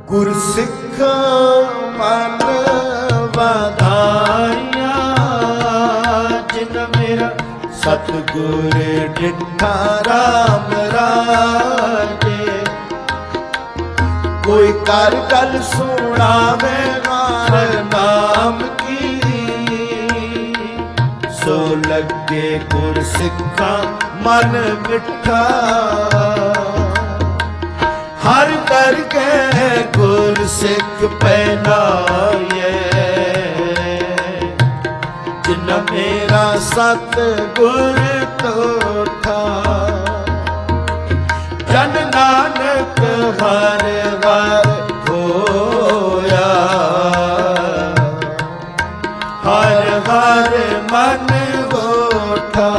गुरसिख मन वाधाया जिन मेरा सतगुर डिठा राम राजे। कोई कर गल सुनावे नार नाम की सो लगे गुरसिखा मन मिठा। हर करके गुरसिख पहनाए जिन मेरा सतगुर तोठा। जन नानक हर हर होया हर हर मन गोठा।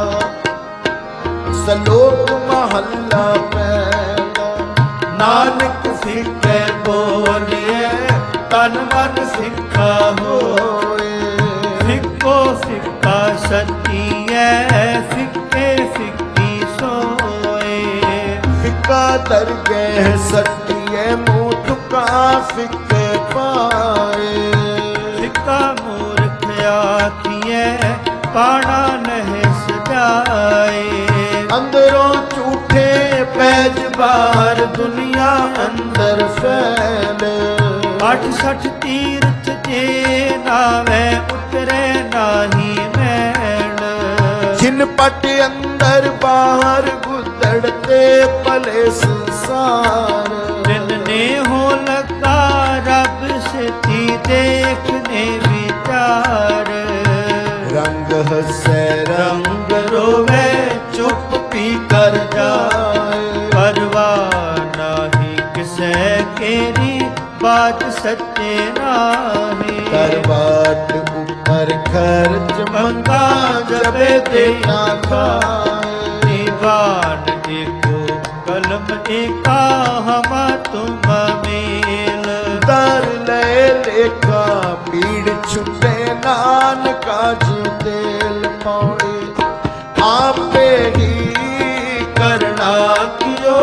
सलोक महला पहला नानक सिखे बोलिए तन मन सिखा होए। सिखो सिक्का सच्ची है सिक्के सिक्की सोए। सिक्का दरगे सच्चिए मुँह चुका सिक्के पाए। सिक्का मूर्ख आखिए पाना नहीं सजाए। अंदरों झूठे पैज बाहर दुनिया अंदर फैल। 68 तीर्थ जे नावे उतरे नाही मैल। छिन पट अंदर बाहर गुदड़ते पले संसार। जिनने हो लगा रब से देखने विचार। रंग हसे रंग रोवे चुप पी कर जाए। परवाह नाही किसे केरी बात सच्चे नाही। करवाट ऊपर खर्च मंगा जबे देना खाए। दीवान देखो कलम एका हम तुम मेल। दर ले लेखा पीड़ छुटे नानका जी तेल पौड़ी। आपे ही करना कियो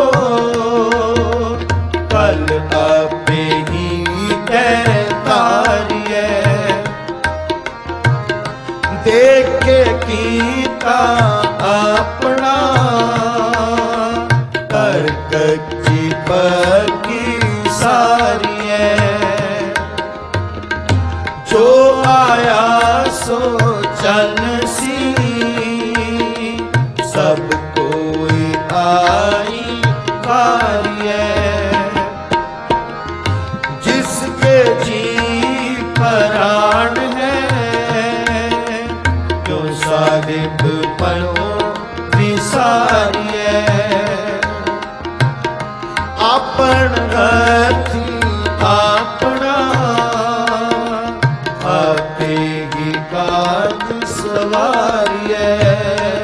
कल आपे ही तारिए। देखे कीता अपना कर कच्ची पक्की सारिए। जो आया सो चल सी सब कोई आई कार्य। जिसके जी प्राण है जो साहिब पलो विसारिय। आपन रथी अपना आपे ही काज सवारिय।